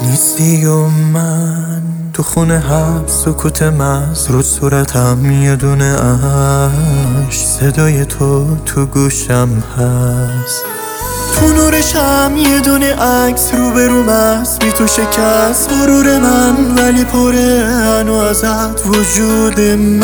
نیستی و من تو خونه حبس سکوت مز رو صورتم یه دونه عشق صدای تو گوشم هست تو نورشم یه دونه عکس روبروم است بی تو شکست غرور من ولی پره هنو ازت وجود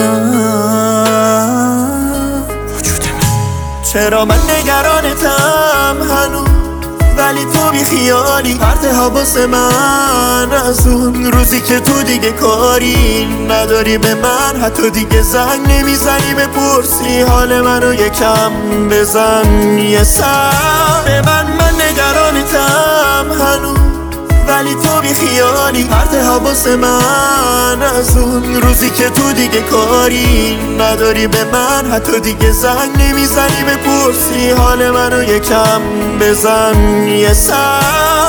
من چرا من نگرانتم هنوز ولی تو بی خیالی پرت حواس من از اون روزی که تو دیگه کاری نداری به من حتی دیگه زنگ نمیزنی بپرسی حال منو یکم بزن یه سر به من نگرانتم هنوز ولی تو بی خیالی پرت حواس من از اون روزی که تو دیگه کاری نداری به من حتی دیگه زنگ نمیزنی بپرسی حال منو یکم بزن یه سر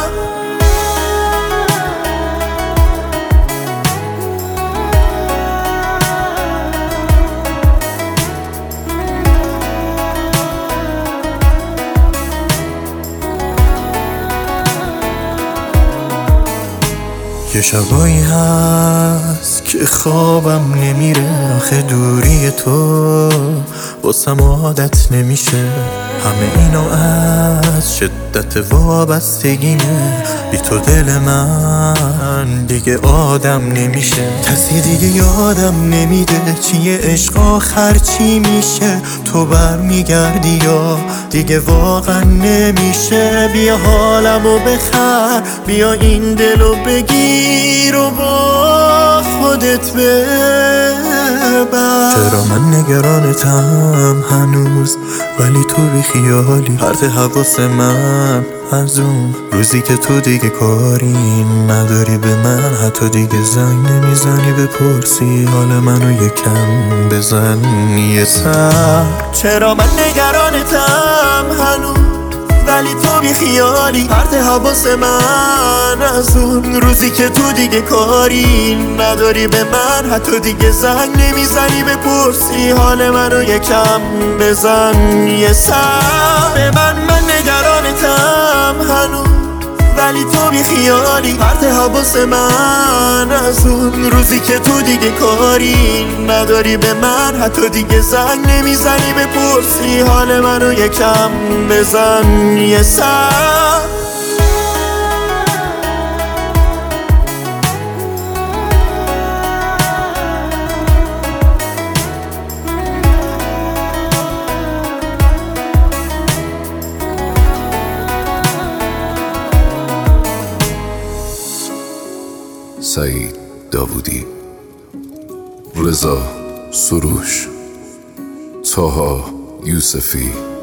یه شبایی هست که خوابم نمیره آخه دوری تو واسم عادت نمیشه همه اینو از شدت وابستگیمه بی تو دل من دیگه آدم نمیشه کسی دیگه یادم نمیده چیه عشق آخر چی میشه تو برمیگردی یا دیگه واقعا نمیشه بیا حالمو بخر بیا این دلو بگیر و با خودت ببر چرا من نگرانتم هنوز ولی تو بی خیالی پرت حواس من از اون روزی که تو دیگه کاری نداری به من حتی دیگه زنگ نمیزنی بپرسی حال منو یکم بزن یه سر چرا من نگرانتم هنوز ولی تو بی خیالی پرت حواس من از اون روزی که تو دیگه کاری نداری به من حتی دیگه زنگ نمیزنی بپرسی حال منو یکم بزن یه سر به من نگرانتم هنوز ولی تو بی خیالی پرت حواس من از اون روزی که تو دیگه کاری نداری به من حتی دیگه زنگ نمیزنی بپرسی حال منو یکم بزن یه سر سعید داوودی، رضا سروش، طاها یوسفی